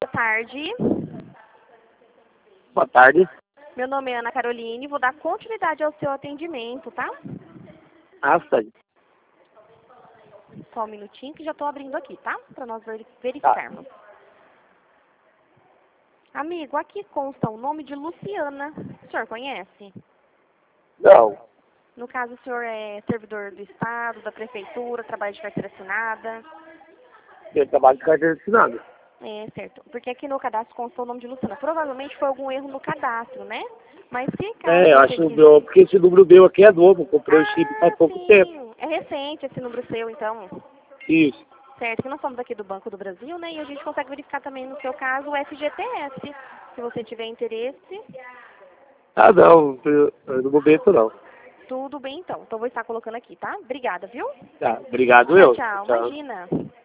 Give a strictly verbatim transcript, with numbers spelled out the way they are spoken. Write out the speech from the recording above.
boa tarde. Boa tarde. Meu nome é Ana Caroline, vou dar continuidade ao seu atendimento, tá? Ah, tá. Só um minutinho que já estou abrindo aqui, tá? Para nós veri- Tá. verificarmos. Amigo, aqui consta o nome de Luciana. O senhor conhece? Não. No caso, o senhor é servidor do Estado, da Prefeitura, trabalha de carteira assinada? Eu trabalho de carteira assinada. É, certo. Porque aqui no cadastro consta o nome de Luciana. Provavelmente foi algum erro no cadastro, né? Mas se caso É, eu você acho que quiser... meu, porque esse número meu aqui é novo, eu comprei o chip faz Ah, pouco tempo. sim. É recente esse número seu, então. Isso. Certo, que nós somos aqui do Banco do Brasil, né? E a gente consegue verificar também, no seu caso, o F G T S. Se você tiver interesse, Ah, não, eu- eu no momento não. tudo bem então. Então vou estar colocando aqui, tá? Obrigada, viu? Tá, obrigado Tchau, eu. tchau. Tchau. Imagina.